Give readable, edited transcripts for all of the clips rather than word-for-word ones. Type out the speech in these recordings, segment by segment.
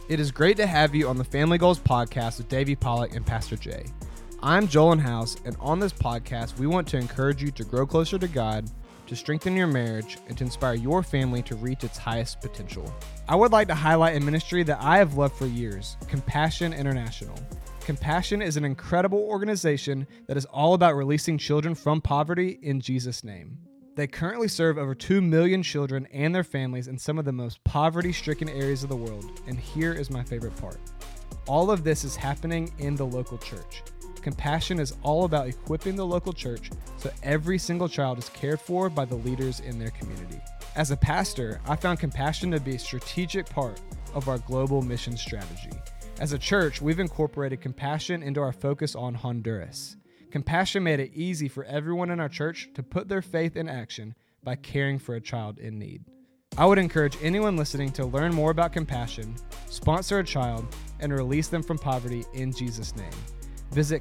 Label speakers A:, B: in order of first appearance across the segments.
A: It is great to have you on the Family Goals podcast with Davey Pollock and Pastor Jay. I'm Joel House, and on this podcast, we want to encourage you to grow closer to God, to strengthen your marriage, and to inspire your family to reach its highest potential. I would like to highlight a ministry that I have loved for years, Compassion International. Compassion is an incredible organization that is all about releasing children from poverty in Jesus' name. They currently serve over 2 million children and their families in some of the most poverty-stricken areas of the world, and here is my favorite part. All of this is happening in the local church. Compassion is all about equipping the local church so every single child is cared for by the leaders in their community. As a pastor, I found Compassion to be a strategic part of our global mission strategy. As a church, we've incorporated Compassion into our focus on Honduras. Compassion made it easy for everyone in our church to put their faith in action by caring for a child in need. I would encourage anyone listening to learn more about Compassion, sponsor a child, and release them from poverty in Jesus' name. Visit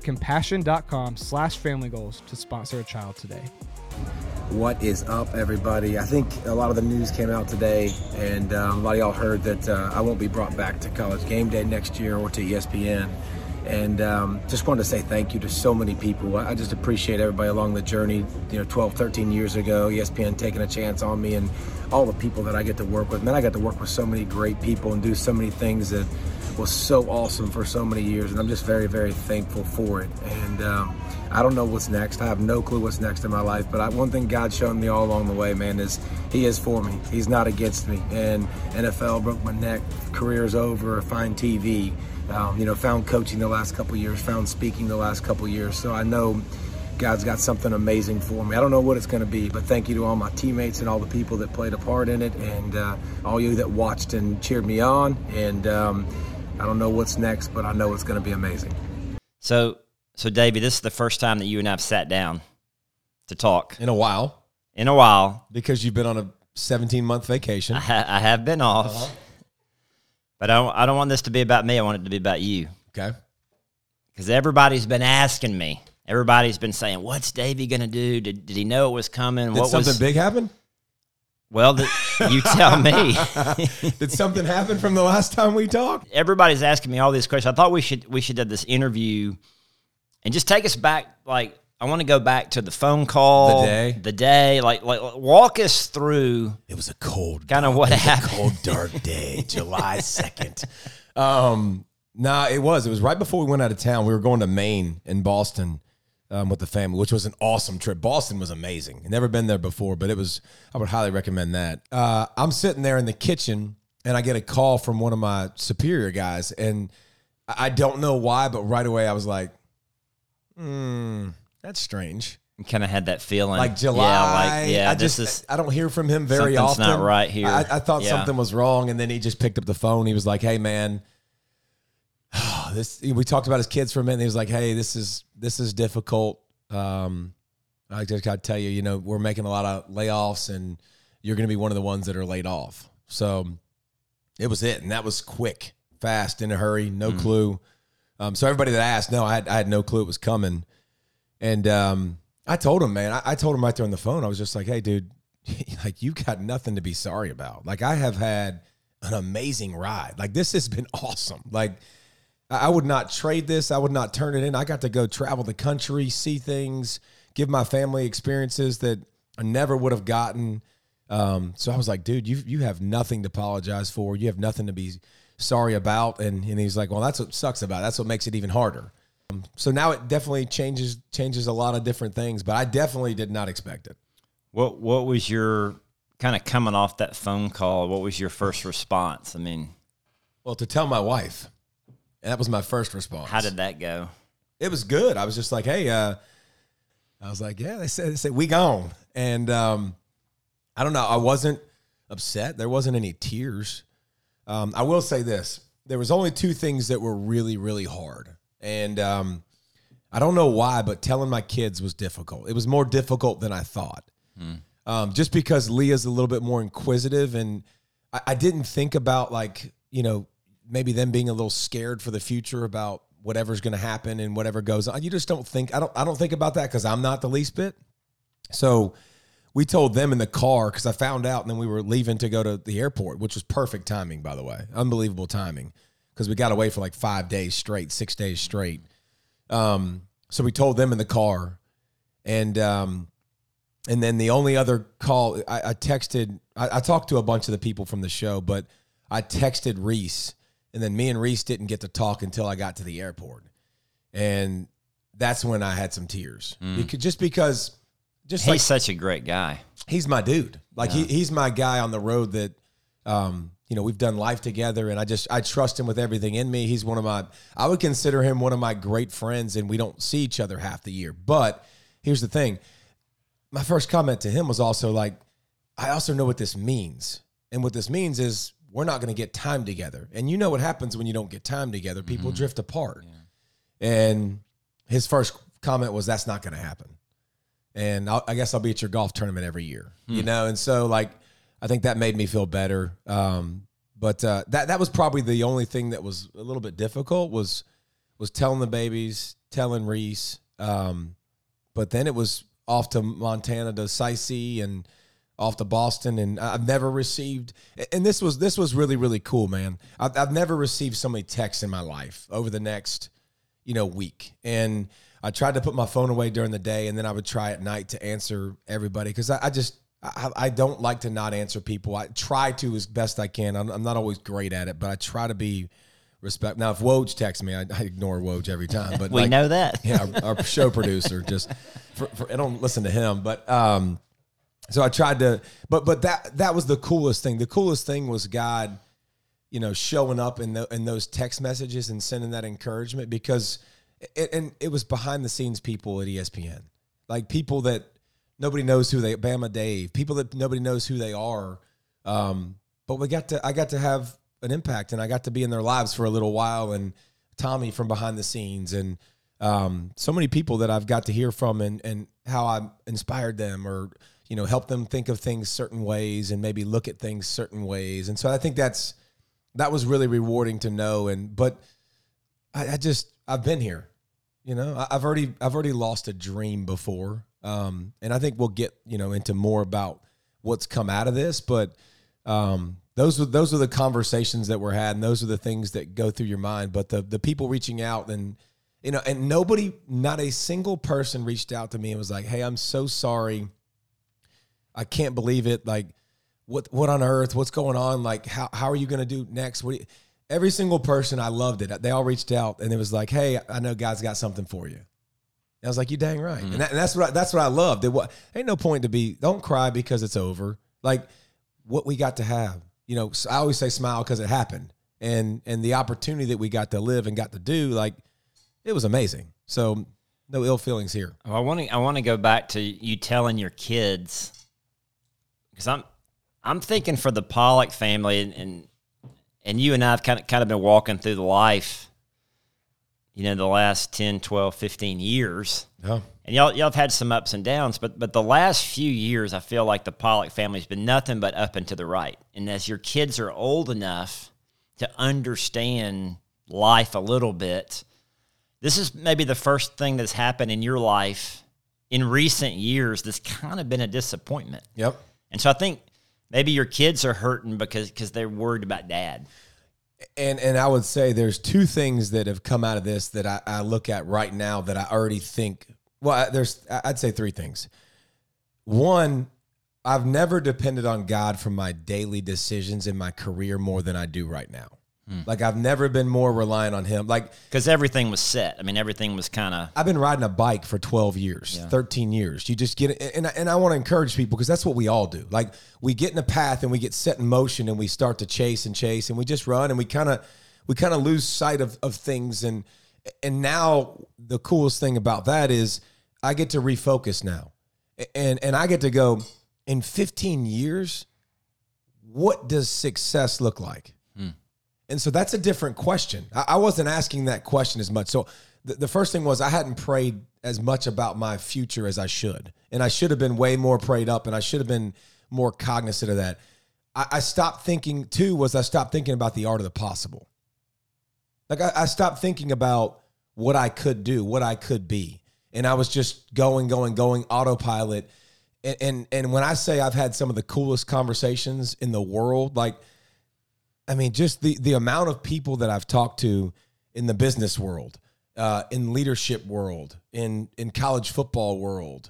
A: compassion.com/familygoals to sponsor a child today.
B: What is up, everybody? I think a lot of the news came out today, and a lot of y'all heard that I won't be brought back to College Game Day next year or to ESPN. And just wanted to say thank you to so many people. I just appreciate everybody along the journey, 12, 13 years ago, ESPN taking a chance on me and all the people that I get to work with. Man, I got to work with so many great people and do so many things that was so awesome for so many years. And I'm just very, very thankful for it. And I don't know what's next. I have no clue what's next in my life. But one thing God's shown me all along the way, man, is He is for me. He's not against me. And NFL broke my neck, career's over, find TV. Found coaching the last couple years, found speaking the last couple years. So I know God's got something amazing for me. I don't know what it's going to be, but thank you to all my teammates and all the people that played a part in it, and all you that watched and cheered me on. And I don't know what's next, but I know it's going to be amazing.
C: So Davey, this is the first time that you and I have sat down to talk.
D: In a while. Because you've been on a 17-month vacation.
C: I have been off.
D: Uh-huh.
C: But I don't want this to be about me. I want it to be about you.
D: Okay.
C: Because everybody's been asking me. Everybody's been saying, what's Davey going to do? Did he know it was coming?
D: Did something big happen?
C: Well, you tell me.
D: Did something happen from the last time we talked?
C: Everybody's asking me all these questions. I thought we should have this interview and just take us back. Like, I want to go back to the phone call. The day. Like walk us through.
D: It was a cold,
C: kind of what happened.
D: A cold, dark day, July 2nd. No, it was right before we went out of town. We were going to Maine and Boston with the family, which was an awesome trip. Boston was amazing. I'd never been there before, but I would highly recommend that. I'm sitting there in the kitchen, and I get a call from one of my superior guys, and I don't know why, but right away I was like, that's strange.
C: You kind of had that feeling.
D: Like July. I don't hear from him very often.
C: Something's not right here.
D: I thought something was wrong, and then he just picked up the phone. He was like, hey, man, we talked about his kids for a minute. And he was like, hey, this is difficult. I just got to tell you, we're making a lot of layoffs, and you're going to be one of the ones that are laid off. So it was it, and that was quick, fast, in a hurry, no clue. So everybody that asked, no, I had no clue it was coming. And I told him, man, I told him right there on the phone, I was just like, hey, dude, like, you got nothing to be sorry about. Like, I have had an amazing ride. Like, this has been awesome. Like, I would not trade this. I would not turn it in. I got to go travel the country, see things, give my family experiences that I never would have gotten. So I was like, dude, you have nothing to apologize for. You have nothing to be sorry about. And he's like, well, that's what sucks about it. That's what makes it even harder. So now it definitely changes a lot of different things, but I definitely did not expect it.
C: What was your kind of coming off that phone call? What was your first response? I mean,
D: well, to tell my wife, that was my first response.
C: How did that go?
D: It was good. I was just like, hey, I was like, yeah, they said we gone. And I don't know. I wasn't upset. There wasn't any tears. I will say this. There was only two things that were really, really hard. And I don't know why, but telling my kids was difficult. It was more difficult than I thought. Just because Leah's a little bit more inquisitive, and I didn't think about, like, maybe them being a little scared for the future about whatever's going to happen and whatever goes on. You just don't think, I don't think about that because I'm not the least bit. So we told them in the car, because I found out, and then we were leaving to go to the airport, which was perfect timing, by the way, unbelievable timing. because we got away for like 5 days straight, 6 days straight. So we told them in the car, and then the only other call I texted, I talked to a bunch of the people from the show, but I texted Reese, and then me and Reese didn't get to talk until I got to the airport, and that's when I had some tears. Because
C: he's such a great guy.
D: He's my dude. Like he's my guy on the road that, we've done life together, and I trust him with everything in me. He's I would consider him one of my great friends, and we don't see each other half the year. But here's the thing. My first comment to him was also like, I also know what this means. And what this means is we're not going to get time together. And you know what happens when you don't get time together. People drift apart. Yeah. And his first comment was, that's not going to happen. And I guess I'll be at your golf tournament every year, And so like, I think that made me feel better. But that was probably the only thing that was a little bit difficult was telling the babies, telling Reese. But then it was off to Montana to sightsee and off to Boston. And I've never received, and this was really, really cool, man. I've never received so many texts in my life over the next, week. And I tried to put my phone away during the day, and then I would try at night to answer everybody. Cause I don't like to not answer people. I try to as best I can. I'm not always great at it, but I try to be respect. Now, if Woj texts me, I ignore Woj every time. But
C: we know that.
D: Yeah, our show producer just. I don't listen to him, but so I tried to. But that was the coolest thing. The coolest thing was God, showing up in those text messages and sending that encouragement, because it was behind the scenes people at ESPN, like people that nobody knows who they, Bama Dave, people that nobody knows who they are. But I got to have an impact, and I got to be in their lives for a little while, and Tommy from behind the scenes, and so many people that I've got to hear from, and how I inspired them, or, help them think of things certain ways and maybe look at things certain ways. And so I think that was really rewarding to know. But I've been here, I've already lost a dream before. And I think we'll get, into more about what's come out of this, but, those are the conversations that were had, and those are the things that go through your mind. But the people reaching out, and, and not a single person reached out to me and was like, hey, I'm so sorry. I can't believe it. Like, what on earth? What's going on? Like, how are you going to do next? Every single person, I loved it. They all reached out, and it was like, hey, I know God's got something for you. And I was like, you dang right. And that's what I loved. Ain't no point to don't cry because it's over. Like, what we got to have, so I always say smile because it happened. And the opportunity that we got to live and got to do, like, it was amazing. So no ill feelings here.
C: Well, I want to go back to you telling your kids, because I'm thinking for the Pollack family, and you and I have kind of been walking through the life, the last 10, 12, 15 years.
D: Yeah.
C: And y'all have had some ups and downs, but the last few years, I feel like the Pollack family's been nothing but up and to the right. And as your kids are old enough to understand life a little bit, this is maybe the first thing that's happened in your life in recent years that's kind of been a disappointment.
D: Yep.
C: And so I think maybe your kids are hurting because they're worried about dad.
D: And I would say there's two things that have come out of this that I look at right now that I already think, I'd say three things. One, I've never depended on God for my daily decisions in my career more than I do right now. Like, I've never been more reliant on him. Like,
C: because everything was set. I mean, everything was kind of.
D: I've been riding a bike for 12 years, 13 years. You just get it. And I want to encourage people, because that's what we all do. Like, we get in a path and we get set in motion, and we start to chase, and we just run, and we kind of lose sight of things. And now the coolest thing about that is I get to refocus now. And I get to go, in 15 years, what does success look like? And so that's a different question. I wasn't asking that question as much. So the first thing was, I hadn't prayed as much about my future as I should. And I should have been way more prayed up, and I should have been more cognizant of that. I stopped thinking, too, I stopped thinking about the art of the possible. Like, I stopped thinking about what I could do, what I could be. And I was just going, autopilot. And when I say I've had some of the coolest conversations in the world, like, I mean, just the amount of people that I've talked to in the business world, in leadership world, in college football world,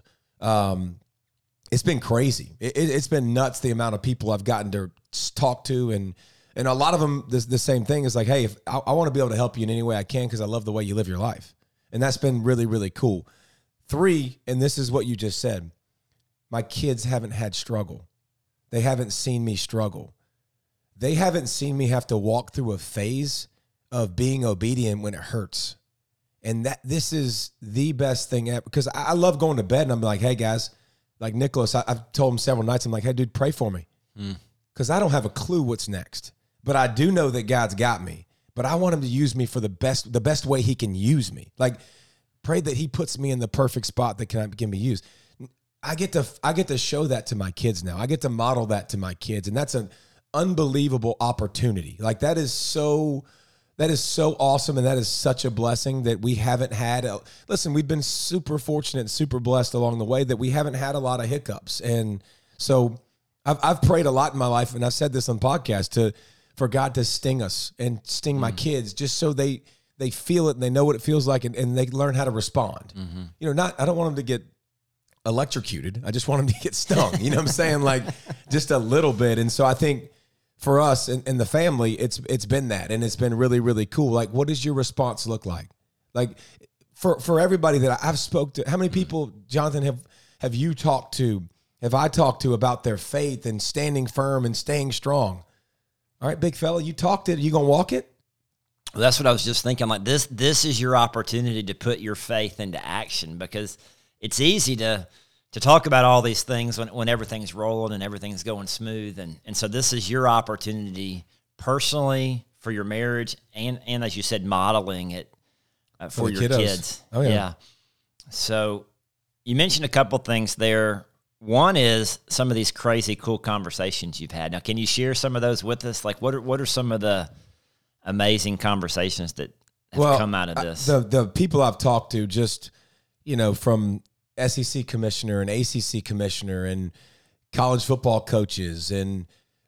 D: it's been crazy. It's been nuts, the amount of people I've gotten to talk to, and a lot of them, the same thing is like, hey, if I want to be able to help you in any way I can because I love the way you live your life. And that's been really, really cool. 3, and this is what you just said, my kids haven't had struggle. They haven't seen me struggle. They haven't seen me have to walk through a phase of being obedient when it hurts. And this is the best thing ever, because I love going to bed and I'm like, hey, guys, like Nicholas, I've told him several nights, I'm like, hey, dude, pray for me. Because I don't have a clue what's next. But I do know that God's got me. But I want him to use me for the best way he can use me. Like, pray that he puts me in the perfect spot that can be used. I get to show that to my kids now. I get to model that to my kids. And that's an unbelievable opportunity. Like, that is so awesome, and that is such a blessing that we haven't had. Listen, we've been super fortunate and super blessed along the way that we haven't had a lot of hiccups. And so I've prayed a lot in my life, and I've said this on podcast, for God to sting us and sting my kids, just so they feel it and they know what it feels like, and they learn how to respond. You know, I don't want them to get electrocuted. I just want them to get stung. You know what I'm saying? Like, just a little bit. And so I think for us and the family, it's been that, and it's been really, really cool. Like, what does your response look like? Like, for everybody that I've spoke to, how many people, Jonathan, have you talked to, have I talked to about their faith and standing firm and staying strong? All right, big fella, you talked it. You gonna walk it?
C: Well, that's what I was just thinking. Like, this is your opportunity to put your faith into action, because it's easy to talk about all these things when everything's rolling and everything's going smooth. And so this is your opportunity personally for your marriage and as you said, modeling it for your kids.
D: Oh, yeah.
C: So you mentioned a couple things there. One is some of these crazy cool conversations you've had. Now, can you share some of those with us? Like, what are some of the amazing conversations that have come out of this?
D: The people I've talked to, just, you know, from SEC commissioner and ACC commissioner and college football coaches and,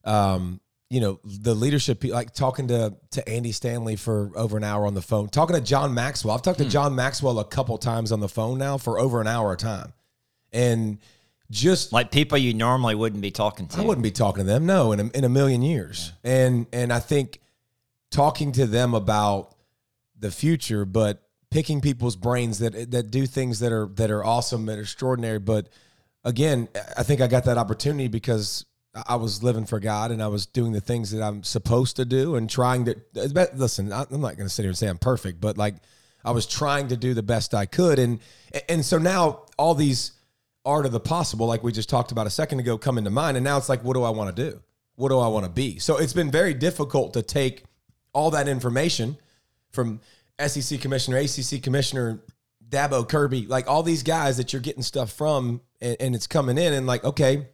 D: you know, the leadership, like talking to Andy Stanley for over an hour on the phone, talking to John Maxwell. I've talked to John Maxwell a couple times on the phone now for over an hour a time. And just
C: like people you normally wouldn't be talking to.
D: I wouldn't be talking to them, no, in a million years. Yeah. And I think talking to them about the future, but picking people's brains that do things that are awesome and extraordinary. But again, I think I got that opportunity because I was living for God and I was doing the things that I'm supposed to do and trying to listen. I'm not going to sit here and say I'm perfect, but like, I was trying to do the best I could. And so now all these art of the possible, like we just talked about a second ago, come into mind. And now it's like, what do I want to do? What do I want to be? So it's been very difficult to take all that information from SEC commissioner, ACC commissioner, Dabo, Kirby, like all these guys that you're getting stuff from, and it's coming in, and like, okay,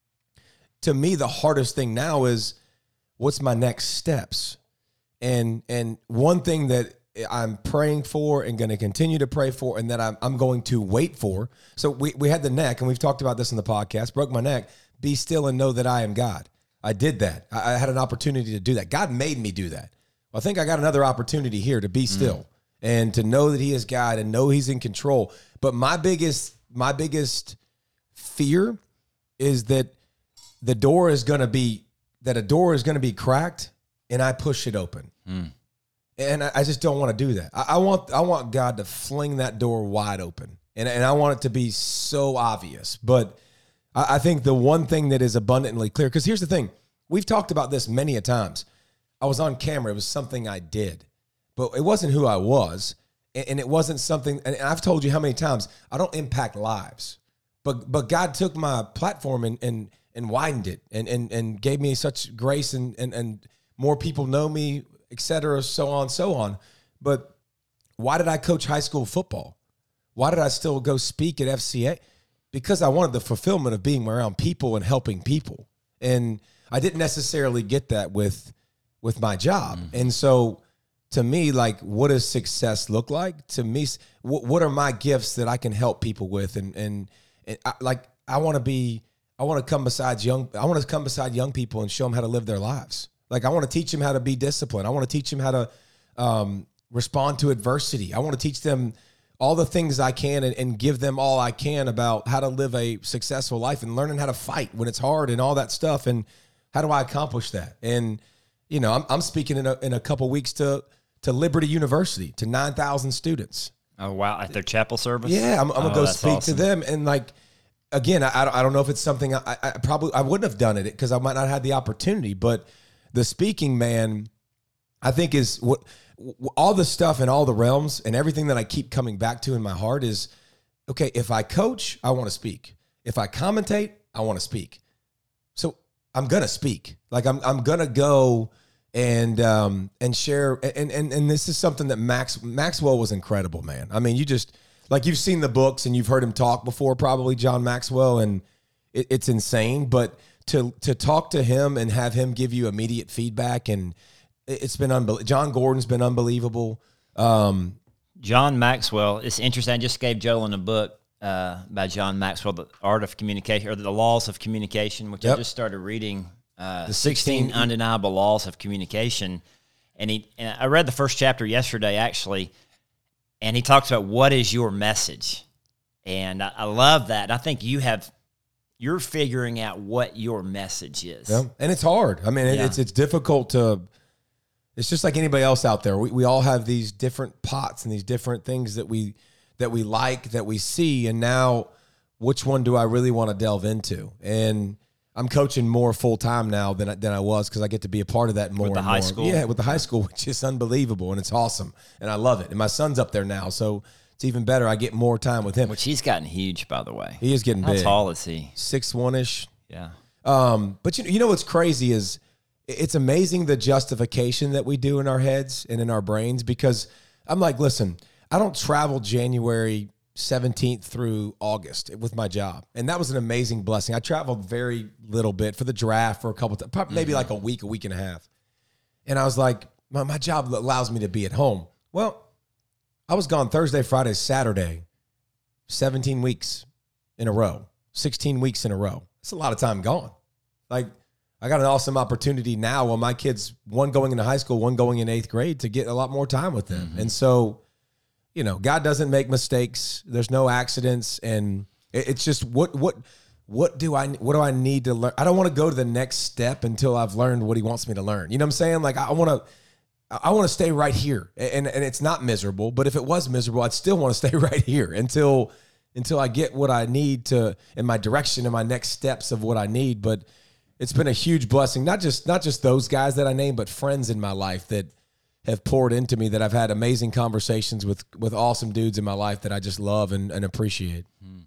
D: to me, the hardest thing now is what's my next steps? And one thing that I'm praying for and going to continue to pray for, and that I'm going to wait for. So we had the neck, and we've talked about this in the podcast, broke my neck, be still and know that I am God. I did that. I had an opportunity to do that. God made me do that. Well, I think I got another opportunity here to be still and to know that he is God and know he's in control. But my biggest fear is that a door is going to be cracked and I push it open. And I just don't want to do that. I want God to fling that door wide open, and I want it to be so obvious. But I think the one thing that is abundantly clear, because here's the thing, we've talked about this many a times. I was on camera. It was something I did, but it wasn't who I was, and it wasn't something. And I've told you how many times I don't impact lives, but God took my platform and widened it and gave me such grace and more people know me, et cetera, so on. But why did I coach high school football? Why did I still go speak at FCA? Because I wanted the fulfillment of being around people and helping people. And I didn't necessarily get that with my job. And so to me, like, what does success look like? To me, what are my gifts that I can help people with? And I want to come beside young people and show them how to live their lives. Like I want to teach them how to be disciplined. I want to teach them how to respond to adversity. I want to teach them all the things I can and give them all I can about how to live a successful life and learning how to fight when it's hard and all that stuff. And how do I accomplish that? And, you know, I'm speaking in a couple weeks to Liberty University, to 9,000 students.
C: Oh, wow. At their chapel service?
D: Yeah, I'm going to go speak
C: awesome.
D: to them. And like, again, I don't know if it's something I wouldn't have done it because I might not have had the opportunity, but the speaking, man, I think is what all the stuff in all the realms and everything that I keep coming back to in my heart is, okay, if I coach, I want to speak. If I commentate, I want to speak. So I'm going to speak. Like I'm going to go and share. And this is something that Maxwell was incredible, man. I mean, you've seen the books and you've heard him talk before, probably John Maxwell, and it's insane. But to talk to him and have him give you immediate feedback, and it's been unbelievable. John Gordon's been unbelievable.
C: John Maxwell, it's interesting. I just gave Joel a book by John Maxwell, The Art of Communication, or The Laws of Communication, which I just started reading, the 16 Undeniable Laws of Communication. And I read the first chapter yesterday, actually, and he talks about what is your message. And I love that. I think you're figuring out what your message is.
D: Yeah. And it's hard. I mean, it's difficult to... It's just like anybody else out there. We all have these different pots and these different things that we like, that we see, and now which one do I really want to delve into? And I'm coaching more full time now than I was because I get to be a part of that more
C: with the
D: and
C: high
D: more.
C: school.
D: Yeah, with the high school, which is unbelievable, and it's awesome, and I love it. And my son's up there now, so it's even better. I get more time with him.
C: Which he's gotten huge, by the way.
D: He is getting big.
C: How tall is he?
D: 6'1"ish.
C: Yeah.
D: But you know what's crazy is it's amazing the justification that we do in our heads and in our brains, because I'm like, listen, I don't travel January 17th through August with my job. And that was an amazing blessing. I traveled very little bit for the draft for a couple of times, maybe like a week and a half. And I was like, my job allows me to be at home. Well, I was gone Thursday, Friday, Saturday, 17 weeks in a row, 16 weeks in a row. It's a lot of time gone. Like, I got an awesome opportunity now while my kids, one going into high school, one going in 8th grade, to get a lot more time with them. And so, you know, God doesn't make mistakes. There's no accidents. And it's just what do I need to learn? I don't want to go to the next step until I've learned what he wants me to learn. You know what I'm saying? Like I want to stay right here. And it's not miserable, but if it was miserable, I'd still want to stay right here until I get what I need to, in my direction and my next steps of what I need. But it's been a huge blessing, not just those guys that I named, but friends in my life that have poured into me, that I've had amazing conversations with awesome dudes in my life that I just love and appreciate.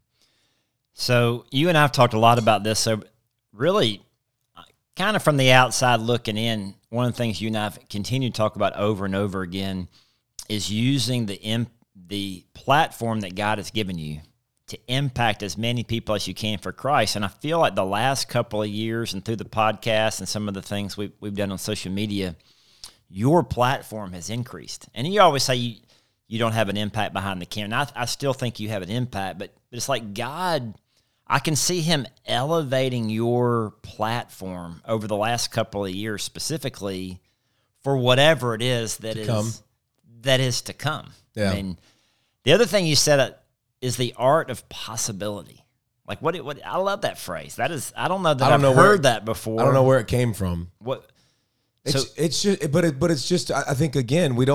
C: So you and I have talked a lot about this. So really, kind of from the outside looking in, one of the things you and I have continued to talk about over and over again is using the platform that God has given you to impact as many people as you can for Christ. And I feel like the last couple of years and through the podcast and some of the things we've done on social media, your platform has increased. And you always say you don't have an impact behind the camera. And I still think you have an impact, but it's like God, I can see him elevating your platform over the last couple of years specifically for whatever it is that is to come.
D: Yeah.
C: I mean, the other thing you said is the art of possibility. Like what I love that phrase. That is, I don't know that I've heard that before.
D: I don't know where it came from.
C: What?
D: It's just, but it's just, I think again, I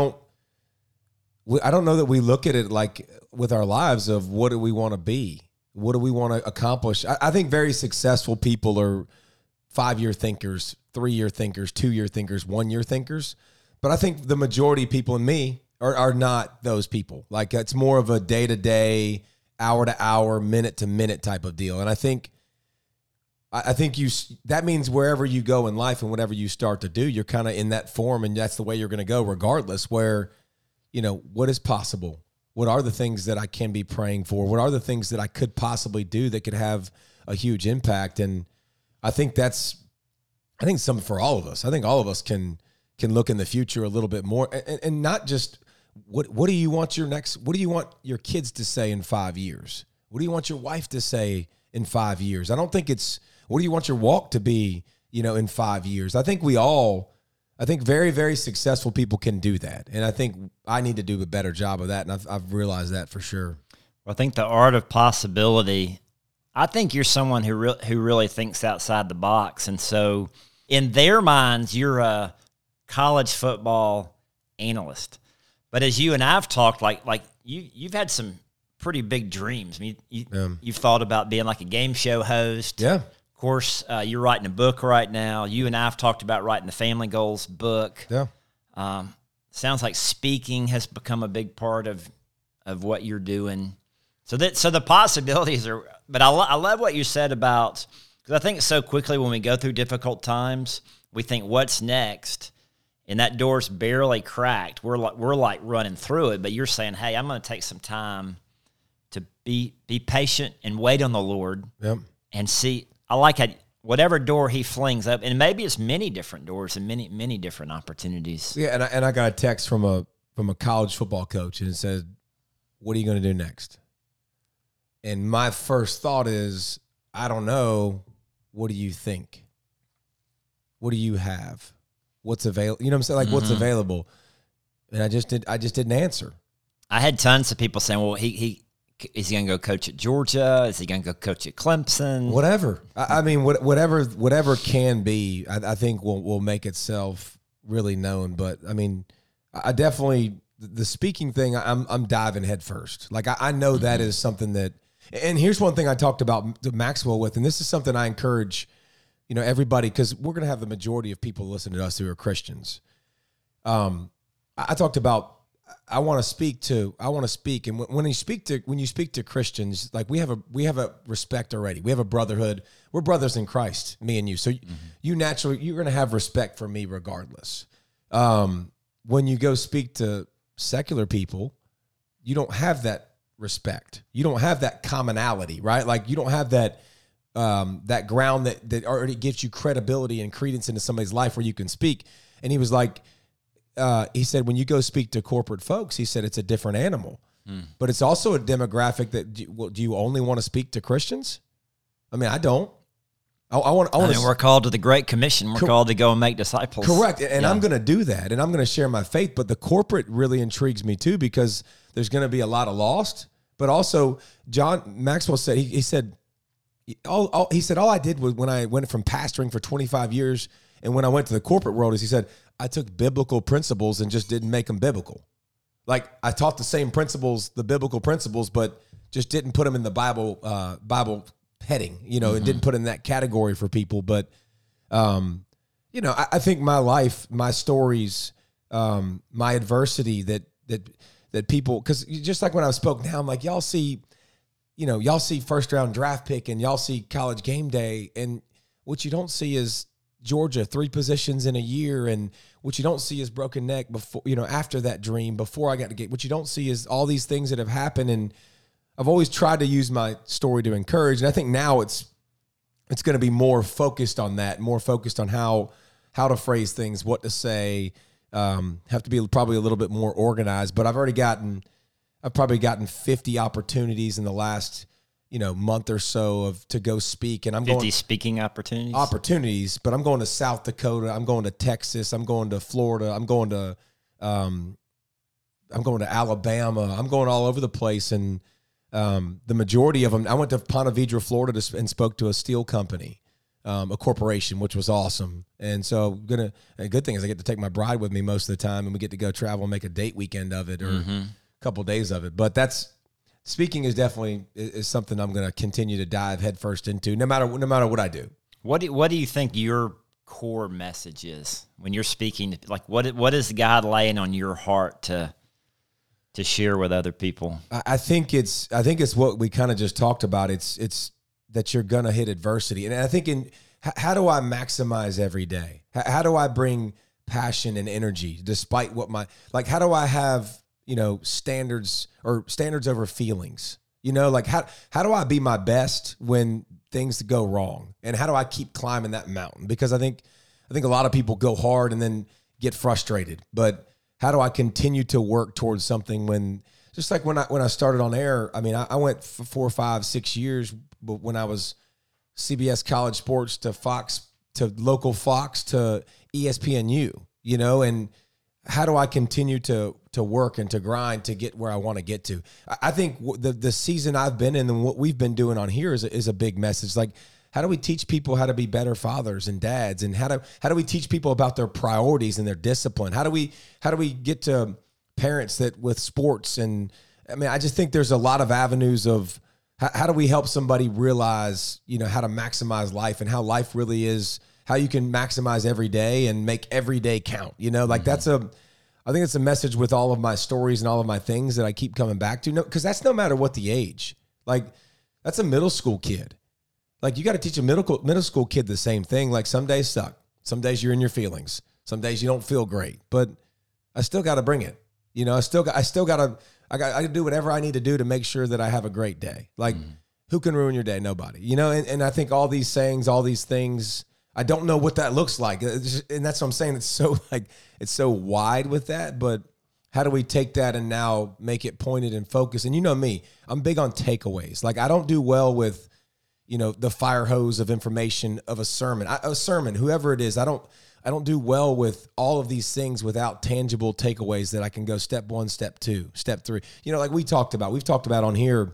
D: don't know that we look at it like with our lives of what do we want to be? What do we want to accomplish? I think very successful people are 5-year thinkers, 3-year thinkers, 2-year thinkers, 1-year thinkers. But I think the majority of people, and me, are not those people. Like it's more of a day-to-day, hour-to-hour, minute-to-minute type of deal. And I think that means wherever you go in life and whatever you start to do, you're kind of in that form, and that's the way you're going to go regardless. Where, you know, what is possible? What are the things that I can be praying for? What are the things that I could possibly do that could have a huge impact? And I think something for all of us. I think all of us can look in the future a little bit more, and not just what do you want what do you want your kids to say in 5 years? What do you want your wife to say in 5 years? I don't think it's what do you want your walk to be, you know, in 5 years? I think we all I think very, very successful people can do that. And I think I need to do a better job of that. And I've realized that for sure.
C: Well, I think the art of possibility, I think you're someone who really thinks outside the box. And so in their minds, you're a college football analyst. But as you and I've talked, like you've had some pretty big dreams. I mean, you've thought about being like a game show host.
D: Yeah.
C: Of course, you're writing a book right now. You and I have talked about writing the Family Goals book.
D: Yeah.
C: Sounds like speaking has become a big part of what you're doing. So the possibilities are, but I love what you said about, because I think so quickly when we go through difficult times, we think what's next, and that door's barely cracked. We're like running through it, but you're saying, hey, I'm going to take some time to be patient and wait on the Lord.
D: Yep.
C: And see. I like how whatever door he flings up, and maybe it's many different doors and many different opportunities.
D: Yeah, and I got a text from a college football coach, and it said, "What are you going to do next?" And my first thought is, I don't know. What do you think? What do you have? What's available? You know what I'm saying? Like, what's available? And I just didn't answer.
C: I had tons of people saying, well, is he going to go coach at Georgia? Is he going to go coach at Clemson?
D: Whatever. I mean, whatever can be, I think will make itself really known. But I mean, I definitely, the speaking thing, I'm diving head first. Like I know that is something that, and here's one thing I talked about Maxwell with, and this is something I encourage, everybody, because we're going to have the majority of people listening to us who are Christians. I talked about, I want to speak, and when you speak to Christians, like we have a respect already. We have a brotherhood. We're brothers in Christ, me and you. So you naturally, you're going to have respect for me regardless. When you go speak to secular people, you don't have that respect. You don't have that commonality, right? Like you don't have that that ground that already gives you credibility and credence into somebody's life where you can speak. And he was like, he said, when you go speak to corporate folks, he said, it's a different animal, but it's also a demographic that do you only want to speak to Christians? I mean, I don't. I want to.
C: We're called to the Great Commission. We're called to go and make disciples.
D: Correct. And I'm going to do that. And I'm going to share my faith. But the corporate really intrigues me too, because there's going to be a lot of lost, but also John Maxwell said, he said, all I did was when I went from pastoring for 25 years and when I went to the corporate world is he said, I took biblical principles and just didn't make them biblical. Like I taught the same principles, the biblical principles, but just didn't put them in the Bible heading, and didn't put in that category for people. But, I think my life, my stories, my adversity that people, because just like when I spoke now, I'm like, y'all see first round draft pick and y'all see College Game Day. And what you don't see is Georgia, 3 positions in a year. And what you don't see is broken neck before, after that dream, before I got to get, what you don't see is all these things that have happened. And I've always tried to use my story to encourage. And I think now it's going to be more focused on that, more focused on how to phrase things, what to say, have to be probably a little bit more organized, but I've probably gotten 50 opportunities in the last, month or so to go speak. And I'm
C: 50
D: going
C: speaking opportunities,
D: but I'm going to South Dakota. I'm going to Texas. I'm going to Florida. I'm going to Alabama. I'm going all over the place. And the majority of them, I went to Ponte Vedra, Florida and spoke to a steel company, a corporation, which was awesome. And so a good thing is I get to take my bride with me most of the time, and we get to go travel and make a date weekend of it or a couple of days of it. But speaking is definitely is something I'm going to continue to dive headfirst into, no matter what I do.
C: What do you think your core message is when you're speaking? Like what is God laying on your heart to share with other people?
D: I think it's what we kind of just talked about. It's that you're going to hit adversity. And I think how do I maximize every day? How do I bring passion and energy despite how do I have, standards over feelings, like how do I be my best when things go wrong? And how do I keep climbing that mountain? Because I think a lot of people go hard and then get frustrated, but how do I continue to work towards something when, just like when I started on air, I mean, I went for 4, 5, 6 years, but when I was CBS College Sports to Fox, to local Fox, to ESPNU, and how do I continue to work and to grind to get where I want to get to? I think the season I've been in and what we've been doing on here is a big message. Like, how do we teach people how to be better fathers and dads? And how do we teach people about their priorities and their discipline? How do we get to parents that with sports? And I mean, I just think there's a lot of avenues of how do we help somebody realize, how to maximize life and how life really is, how you can maximize every day and make every day count. I think it's a message with all of my stories and all of my things that I keep coming back to. No, because that's no matter what the age. Like, that's a middle school kid. Like, you got to teach a middle school kid the same thing. Like, some days suck. Some days you're in your feelings. Some days you don't feel great. But I still got to bring it. I still got to do whatever I need to do to make sure that I have a great day. Like, who can ruin your day? Nobody. And I think all these sayings, all these things, I don't know what that looks like. And that's what I'm saying. It's so wide with that. But how do we take that and now make it pointed and focused? And you know me, I'm big on takeaways. Like, I don't do well with, the fire hose of information of a sermon. Whoever it is, I don't do well with all of these things without tangible takeaways that I can go step 1, step 2, step 3. Like we've talked about on here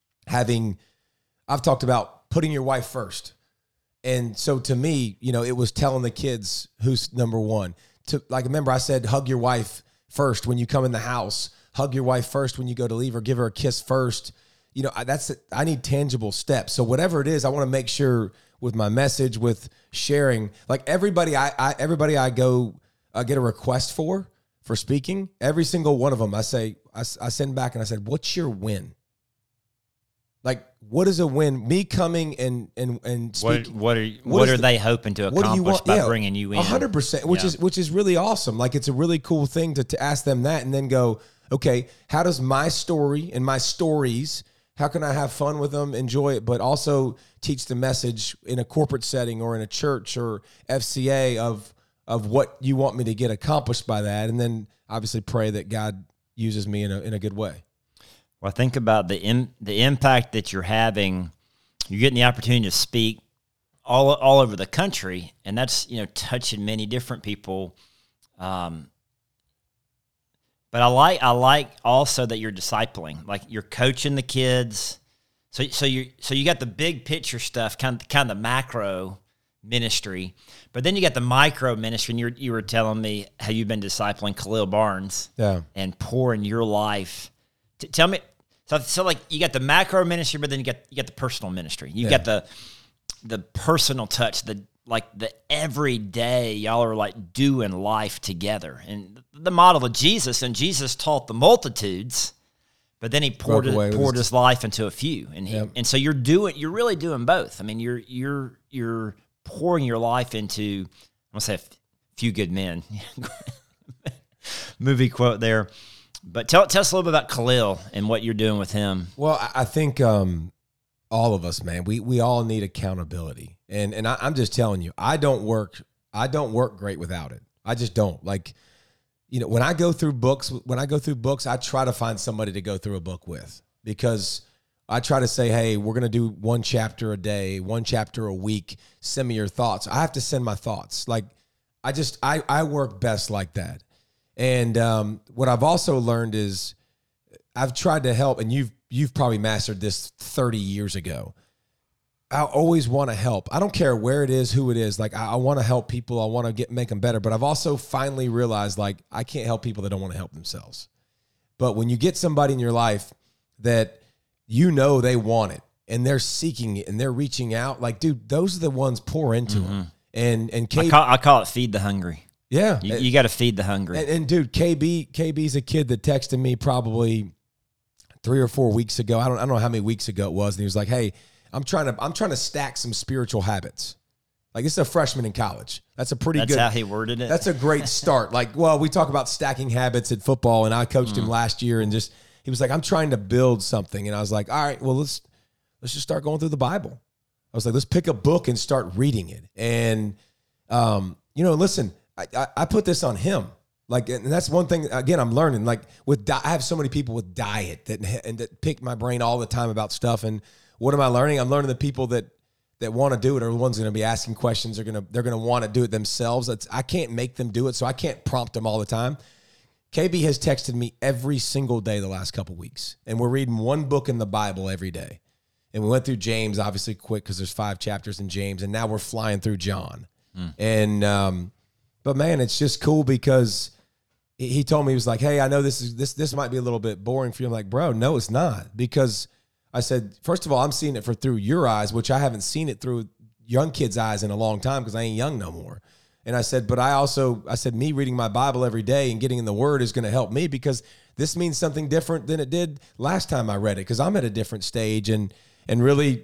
D: I've talked about putting your wife first. And so to me, it was telling the kids who's number one. Remember I said, hug your wife first when you come in the house, hug your wife first when you go to leave, or give her a kiss first. I need tangible steps. So whatever it is, I want to make sure with my message, with sharing, like everybody I go get a request for speaking, every single one of them, I send back and I said, what's your win? Like, what is a win? Me coming and speaking.
C: What are they hoping to accomplish by bringing you in?
D: 100%, which is really awesome. Like, it's a really cool thing to ask them that and then go, okay, how does my story and my stories, how can I have fun with them, enjoy it, but also teach the message in a corporate setting or in a church or FCA of what you want me to get accomplished by that, and then obviously pray that God uses me in a good way.
C: Well, think about the impact that you're having. You're getting the opportunity to speak all over the country, and that's touching many different people. But I like also that you're discipling, like you're coaching the kids. So you got the big picture stuff, kind of the macro ministry, but then you got the micro ministry. And you were telling me how you've been discipling Khalil Barnes, and pouring your life. Tell me, so like you got the macro ministry, but then you got the personal ministry. You got the personal touch, the everyday y'all are like doing life together, and the model of Jesus. And Jesus taught the multitudes, but then he poured his life into a few, and so you're really doing both. I mean, you're pouring your life into, I'm gonna say, a few good men. Movie quote there, but tell us a little bit about Khalil and what you're doing with him.
D: Well, I think all of us, man, we all need accountability. And I'm just telling you, I don't work great without it. I just don't. Like, when I go through books, I try to find somebody to go through a book with, because I try to say, hey, we're going to do 1 chapter a day, 1 chapter a week. Send me your thoughts. I have to send my thoughts. Like, I work best like that. And what I've also learned is I've tried to help, and you've probably mastered this 30 years ago. I always want to help. I don't care where it is, who it is. Like, I want to help people. I want to make them better. But I've also finally realized, like, I can't help people that don't want to help themselves. But when you get somebody in your life that they want it and they're seeking it and they're reaching out, like, dude, those are the ones pour into them. And
C: I call it feed the hungry.
D: Yeah.
C: You got to feed the hungry.
D: And dude, KB's a kid that texted me probably 3 or 4 weeks ago. I don't know how many weeks ago it was. And he was like, hey, I'm trying to stack some spiritual habits. Like, this is a freshman in college. That's
C: That's how he worded it.
D: That's a great start. Like, well, we talk about stacking habits at football, and I coached him last year, and he was like, I'm trying to build something. And I was like, all right, well, let's just start going through the Bible. I was like, let's pick a book and start reading it. And, listen, I put this on him. Like, and that's one thing, again, I'm learning. Like, I have so many people with diet that pick my brain all the time about stuff. And what am I learning? I'm learning the people that that want to do it are the ones going to be asking questions. They're going to want to do it themselves. I can't make them do it, so I can't prompt them all the time. KB has texted me every single day the last couple weeks, and we're reading one book in the Bible every day. And we went through James, obviously quick because there's 5 chapters in James, and now we're flying through John. And but man, it's just cool because he told me, he was like, hey, I know this might be a little bit boring for you. I'm like, bro, no, it's not. Because I said, first of all, I'm seeing it through your eyes, which I haven't seen it through young kids' eyes in a long time because I ain't young no more. And I said, but I said, me reading my Bible every day and getting in the Word is going to help me because this means something different than it did last time I read it because I'm at a different stage and really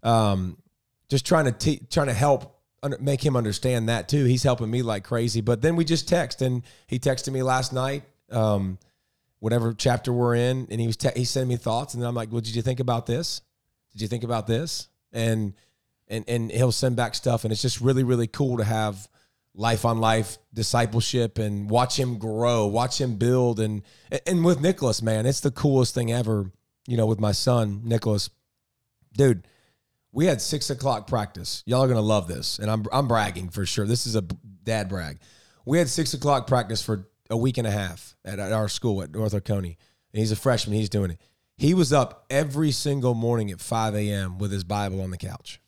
D: just trying to help make him understand that too. He's helping me like crazy. But then we just text, and he texted me last night, whatever chapter we're in, and he sent me thoughts, and then I'm like, well, did you think about this? Did you think about this? And he'll send back stuff, and it's just really, really cool to have life on life discipleship and watch him grow, watch him build. And with Nicholas, man, it's the coolest thing ever, with my son, Nicholas. Dude, we had 6 o'clock practice. Y'all are going to love this. And I'm bragging for sure. This is a dad brag. We had 6 o'clock practice for a week and a half at our school at North Oconee. And he's a freshman. He's doing it. He was up every single morning at 5 a.m. with his Bible on the couch.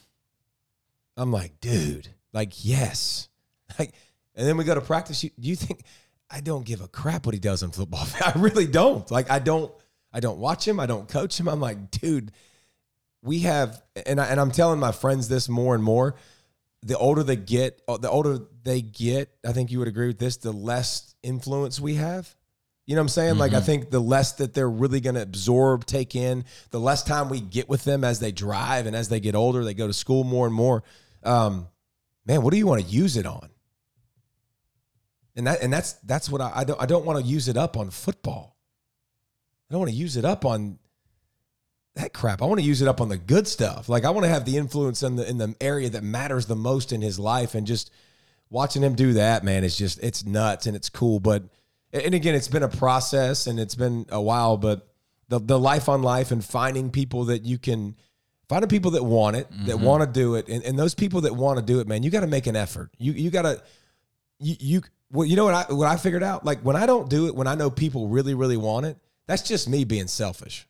D: I'm like, dude, like, yes. Like, and then we go to practice. You think I don't give a crap what he does on football? I really don't. Like, I don't watch him. I don't coach him. I'm like, dude, we have, and I'm telling my friends this more and more. The older they get, I think you would agree with this, the less influence we have. You know what I'm saying? Like, I think the less that they're really going to absorb, take in, the less time we get with them as they drive and as they get older, they go to school more and more. Man, what do you want to use it on? And that's what I don't want to use it up on football. I don't want to use it up on that crap. I want to use it up on the good stuff. Like, I want to have the influence in the area that matters the most in his life, and just watching him do that, man, it's nuts and it's cool. But, and again, it's been a process and it's been a while, but the life on life and finding people that you can find people that want it, that want to do it. And those people that want to do it, man, you got to make an effort. You got to, well, you know what I figured out? Like, when I don't do it, when I know people really, really want it, that's just me being selfish.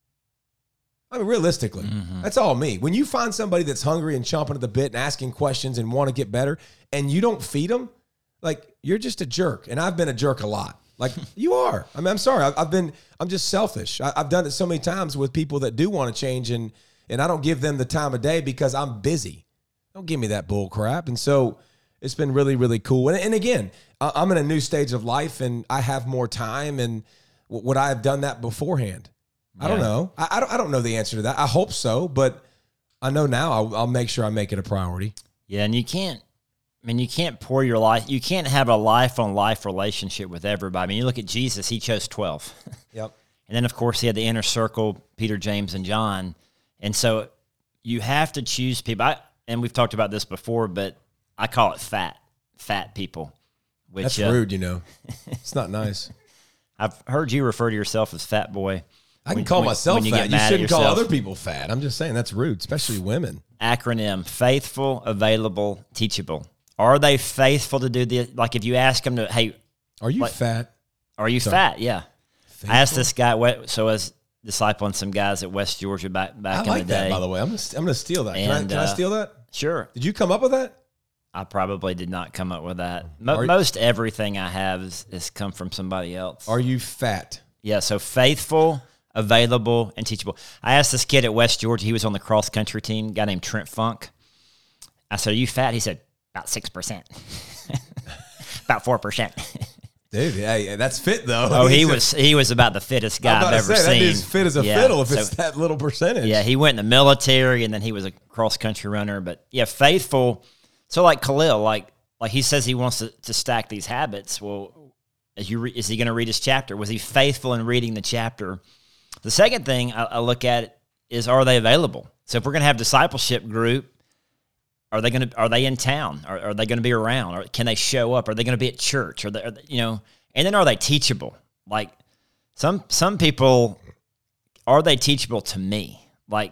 D: I mean, realistically, that's all me. When you find somebody that's hungry and chomping at the bit and asking questions and want to get better, and you don't feed them, like, you're just a jerk. And I've been a jerk a lot. Like, you are. I mean, I'm sorry. I'm just selfish. I've done it so many times with people that do want to change, and I don't give them the time of day because I'm busy. Don't give me that bull crap. And so it's been really, really cool. And again, I'm in a new stage of life, and I have more time. And would I have done that beforehand? I don't know. I don't know the answer to that. I hope so, but I know now I'll make sure I make it a priority.
C: Yeah, and you can't pour your life. You can't have a life-on-life relationship with everybody. I mean, you look at Jesus, he chose 12.
D: Yep.
C: And then, of course, he had the inner circle, Peter, James, and John. And so you have to choose people. And we've talked about this before, but I call it fat people. Which,
D: that's rude, It's not nice.
C: I've heard you refer to yourself as fat boy.
D: I can call myself fat. You shouldn't call other people fat. I'm just saying that's rude, especially women.
C: Acronym: faithful, available, teachable. Are they faithful to do the, like, if you ask them to, hey,
D: are you fat?
C: Are you fat? Yeah. Faithful? I asked this guy, so I was discipling some guys at West Georgia back in the day. I
D: like that, by the way. I'm gonna steal that. Can I steal that?
C: Sure.
D: Did you come up with that?
C: I probably did not come up with that. Most everything I have has come from somebody else.
D: Are you fat?
C: Yeah, so faithful, available, and teachable. I asked this kid at West Georgia, he was on the cross-country team, a guy named Trent Funk. I said, are you fat? He said, about 6%. About 4%.
D: Dude, hey, that's fit, though.
C: Oh, he was about the fittest guy I've ever seen.
D: That dude's fit as a fiddle if it's that little percentage.
C: Yeah, he went in the military, and then he was a cross-country runner. But, yeah, faithful. So, like Khalil, like he says he wants to stack these habits. Well, is he going to read his chapter? Was he faithful in reading the chapter? The second thing I look at is, are they available? So if we're going to have discipleship group, are they in town? Are they going to be around? Or can they show up? Are they going to be at church? And then are they teachable? Like some people, are they teachable to me? Like,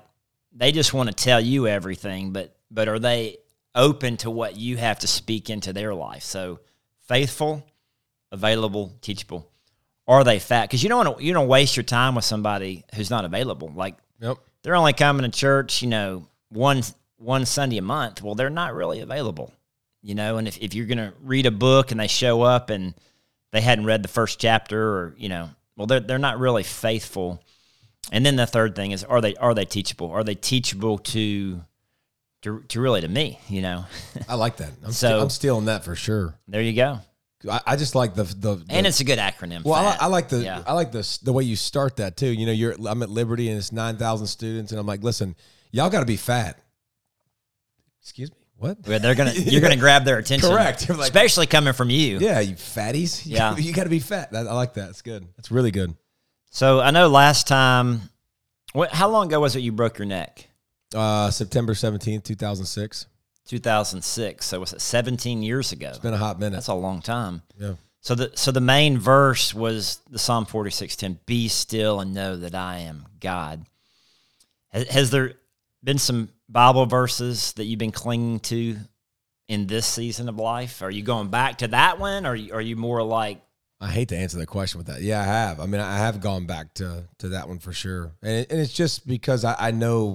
C: they just want to tell you everything, but are they open to what you have to speak into their life? So faithful, available, teachable. Are they fat? Because you don't waste your time with somebody who's not available. Like,
D: Yep.
C: they're only coming to church, one Sunday a month. Well, they're not really available, And if you're going to read a book and they show up and they hadn't read the first chapter, or well, they're not really faithful. And then the third thing is, are they teachable? Are they teachable to really to me?
D: I like that.
C: So-
D: I'm stealing that for sure.
C: There you go.
D: I just like the
C: And it's a good acronym.
D: well,
C: FAT.
D: I like the
C: Yeah.
D: I like the way you start that too. I'm at Liberty and it's 9,000 students, and I'm like, listen, y'all got to be fat. Excuse me, what?
C: Where you're gonna grab their attention.
D: Correct. You're like-
C: Especially coming from you.
D: Yeah, you fatties.
C: Yeah.
D: you got to be fat. I like that. It's good. It's really good.
C: So I know last time, how long ago was it you broke your neck?
D: September 17th, 2006.
C: 2006. So was it 17 years ago?
D: It's been a hot minute.
C: That's a long time.
D: Yeah.
C: So the main verse was the Psalm 46:10. Be still and know that I am God. Has there been some Bible verses that you've been clinging to in this season of life? Are you going back to that one, or are you more like?
D: I hate to answer that question with that. Yeah, I have. I mean, I have gone back to that one for sure, and it's just because I know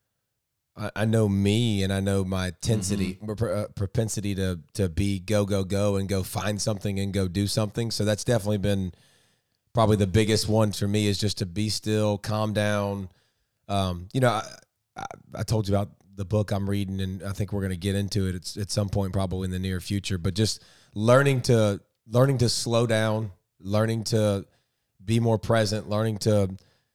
D: me, and I know my propensity to be go and go find something and go do something. So that's definitely been probably the biggest one for me, is just to be still, calm down. I told you about the book I'm reading, and I think we're going to get into it. It's at some point probably in the near future, but just learning to slow down, learning to be more present, learning to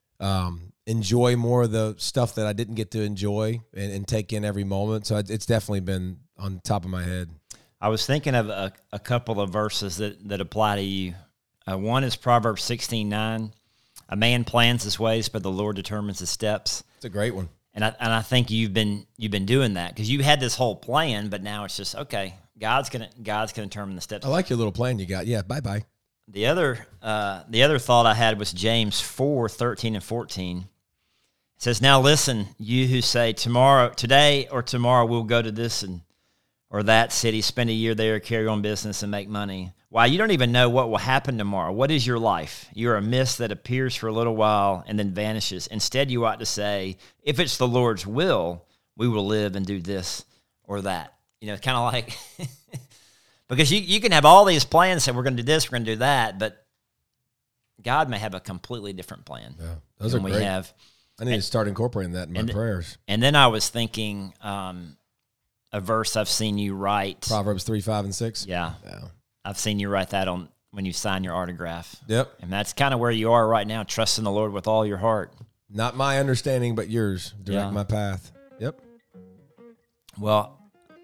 D: enjoy more of the stuff that I didn't get to enjoy, and take in every moment. So it's definitely been on top of my head.
C: I was thinking of a couple of verses that apply to you. One is Proverbs 16:9. A man plans his ways, but the Lord determines his steps.
D: It's a great one.
C: And I think you've been doing that, because you had this whole plan, but now it's just, okay, God's gonna determine the steps.
D: I like your little plan you got. Yeah, bye.
C: The other thought I had was James 4:13 and 14. It says, "Now listen, you who say today or tomorrow we'll go to this or that city, spend a year there, carry on business, and make money. Why, you don't even know what will happen tomorrow. What is your life? You are a mist that appears for a little while and then vanishes. Instead, you ought to say, if it's the Lord's will, we will live and do this or that." Kind of like, because you can have all these plans, say we're going to do this, we're going to do that, but God may have a completely different plan.
D: Yeah, those are
C: than
D: great.
C: we have.
D: I need to start incorporating that in my prayers.
C: And then I was thinking a verse I've seen you write.
D: Proverbs 3, 5, and 6.
C: Yeah. I've seen you write that on when you sign your autograph.
D: Yep.
C: And that's kind of where you are right now, trusting the Lord with all your heart.
D: Not my understanding, but yours. Direct
C: Yeah.
D: my path. Yep.
C: Well,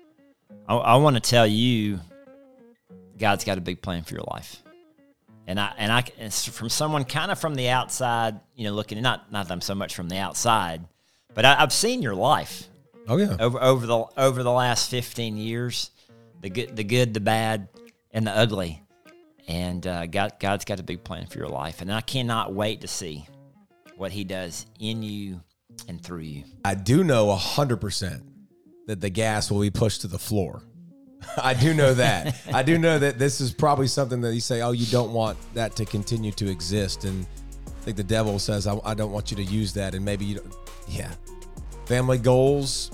C: I want to tell you, God's got a big plan for your life. And it's from someone kind of from the outside, looking, not that I'm so much from the outside, but I've seen your life.
D: Oh yeah.
C: Over the last 15 years, the good, the bad, and the ugly, and God's got a big plan for your life, and I cannot wait to see what He does in you and through you.
D: I do know 100% that the gas will be pushed to the floor. I do know that. I do know that this is probably something that you say, oh, you don't want that to continue to exist, and I think the devil says, I don't want you to use that, and maybe you don't. Yeah. Family goals,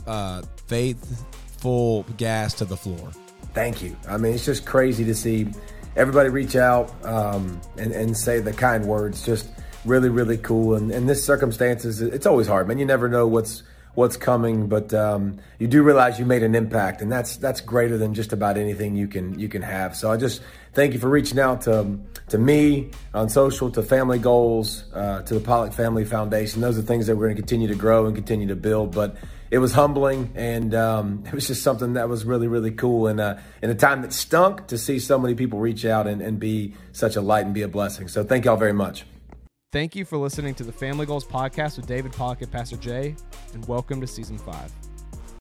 D: faithful gas to the floor.
B: Thank you. I mean, it's just crazy to see everybody reach out and say the kind words. Just really, really cool. And in this circumstances, it's always hard, man. You never know what's coming, but you do realize you made an impact, and that's greater than just about anything you can have. So I just thank you for reaching out to me on social, to Family Goals, to the Pollock Family Foundation. Those are things that we're going to continue to grow and continue to build. But it was humbling, and it was just something that was really, really cool. And in a time that stunk, to see so many people reach out and be such a light and be a blessing. So thank y'all very much.
A: Thank you for listening to the Family Goals podcast with David Pollock and Pastor Jay, and welcome to Season 5.